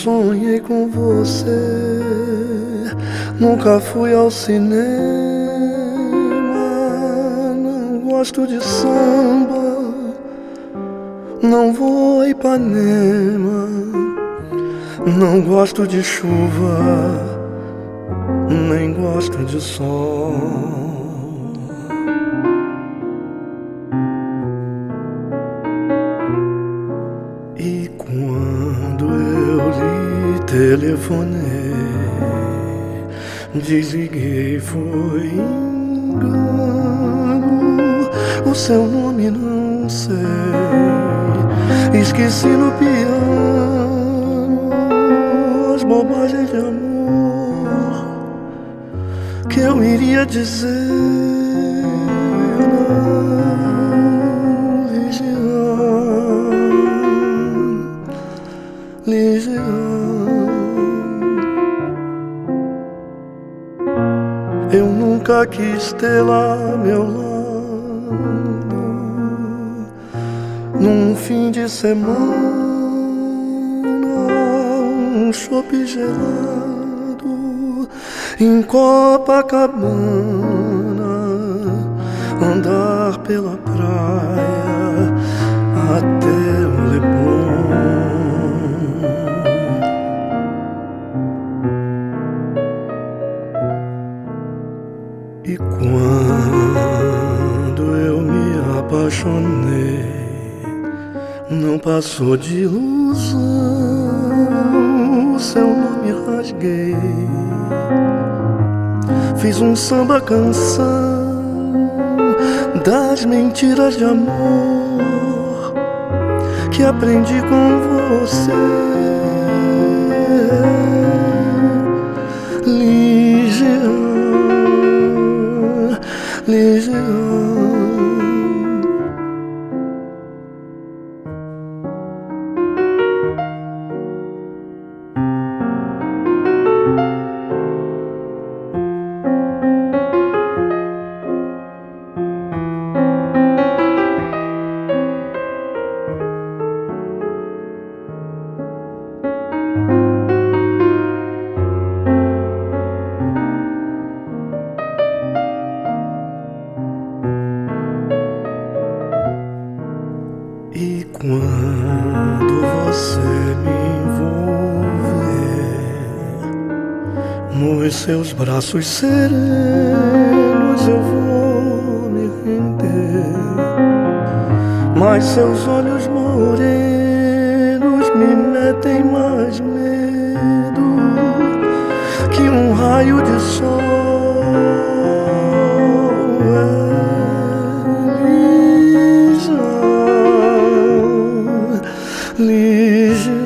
sonhei com você. Nunca fui ao cinema, não gosto de samba, não vou a Ipanema, não gosto de chuva, nem gosto de sol. E quando eu lhe telefonei, desliguei, foi engano. O seu nome não sei, esqueci no piano as bobagens de amor que eu iria dizer na legião. Eu nunca quis tê-la ao meu lado num fim de semana, um chopp gelado em Copacabana, andar pela praia até o Leblon. E quando eu me apaixonei, não passou de ilusão. O seu nome rasguei, fiz um samba canção das mentiras de amor que aprendi com você. Legião. E quando você me envolver nos seus braços serenos, eu vou me render, mas seus olhos morenos me metem mais medo que um raio de sol. Legião.